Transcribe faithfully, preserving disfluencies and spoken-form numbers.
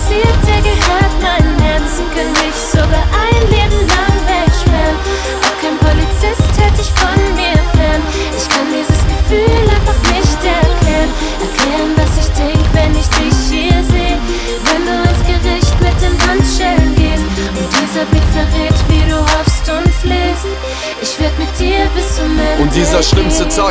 passiert, der gehört meinem Herzen. Könnte ich sogar ein Leben lang wegsperren. Auch kein Polizist hält dich von mir fern. Ich kann dieses Gefühl einfach nicht erklären. Erklären, was ich denk, wenn ich dich hier sehe. Wenn du ins Gericht mit den Handschellen gehst und dieser Blick verrät, wie du hoffst und flehst. Ich werd mit dir bis zum Ende Und dieser schlimmste Tag